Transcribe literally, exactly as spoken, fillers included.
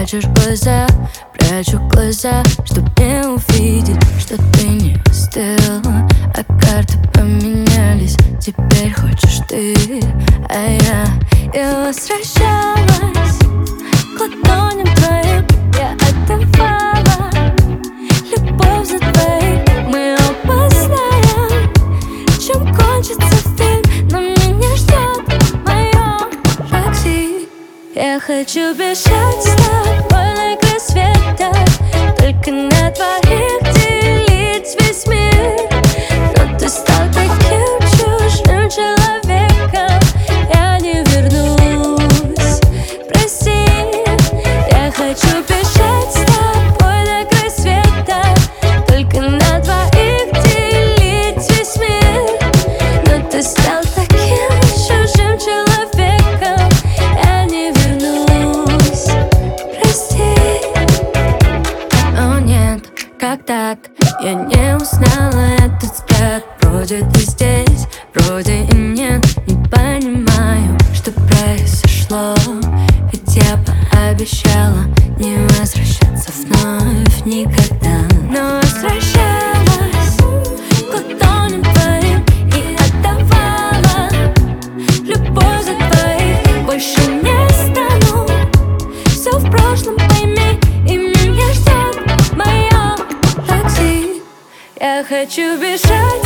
Прячешь глаза, прячу глаза, чтоб не увидеть, что ты не остыла. А карты поменялись, теперь хочешь ты, а я Я возвращалась к ладоням твоим, я отдавала любовь за твоим. Мы оба знаем, чем кончится фильм, но меня ждет мое такси. Я хочу бежать с тобой на край света, только на двоих делить весь мир. Но ты стал таким чужим человеком, я не вернусь, прости. Я хочу бежать с тобой на край света, только на двоих делить весь мир. Но ты стал таким чужим человеком, я не вернусь, прости. О нет, как так? Я не узнала этот взгляд. Вроде ты здесь, вроде и нет. Не понимаю, что произошло, ведь я пообещала не возвращаться вновь никогда. Но возвращалась к ладоням твоим и отдавала любовь за твоих. Больше не стану, все в прошлом, пойми, и меня ждет мое такси. Я хочу бежать